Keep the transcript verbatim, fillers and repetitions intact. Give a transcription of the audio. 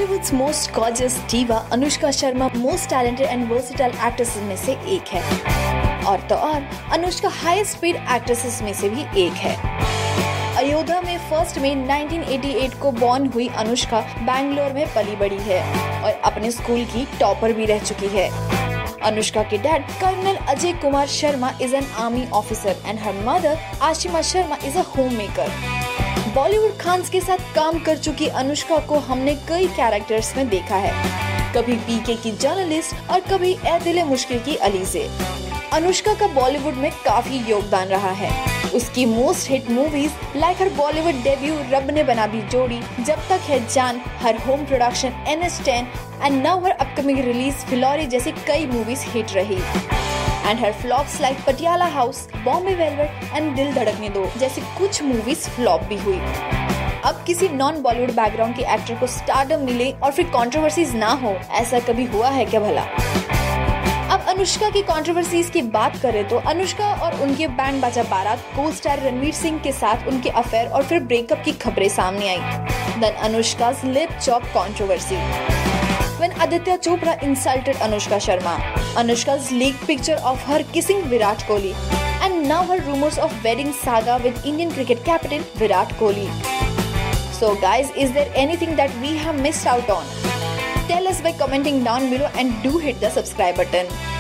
Bollywoods most gorgeous diva Anushka Sharma most talented and versatile actresses में से एक है और तो और अनुष्का हाई स्पीड एक्ट्रेसेस में से भी एक है। अयोध्या में फर्स्ट में नाइनटीन एटी एट को बॉर्न हुई अनुष्का बैंगलोर में पली बड़ी है और अपने स्कूल की टॉपर भी रह चुकी है। अनुष्का के dad colonel Ajay Kumar Sharma is an army officer and her mother Ashima Sharma is a homemaker. Bollywood Khans के साथ काम कर चुकी अनुष्का को हमने कई कैरेक्टर्स में देखा है, कभी पीके की जर्नलिस्ट और कभी ए दिले मुश्किल की अली से। अनुष्का का बॉलीवुड में काफी योगदान रहा है। उसकी most hit movies like her Bollywood debut Rab Ne Bana Di Jodi, Jab Tak Hai Jaan, her home production N S ten and now her upcoming release Phillauri जैसी कई मूवीज हिट रही and her flops like Patiala house, Bombay velvet and Dil Dhadakne दो जैसी कुछ मूवीज फ्लॉप भी हुई। अब किसी नॉन बॉलीवुड बैकग्राउंड के एक्टर को स्टारडम मिले और फिर कंट्रोवर्सीज ना हो, ऐसा कभी हुआ है क्या भला? अब अनुष्का की कंट्रोवर्सीज की बात करें तो अनुष्का और उनके बैंड बाजा बारात को स्टार रणवीर सिंह के साथ उनके अफेयर और फिर ब्रेकअप की खबरें सामने आई। Then Anushka's lip chop controversy when Aditya Chopra insulted Anushka Sharma, Anushka's leaked picture of her kissing Virat Kohli, and now her rumors of wedding saga with Indian cricket captain Virat Kohli. So guys, is there anything that we have missed out on? Tell us by commenting down below and do hit the subscribe button.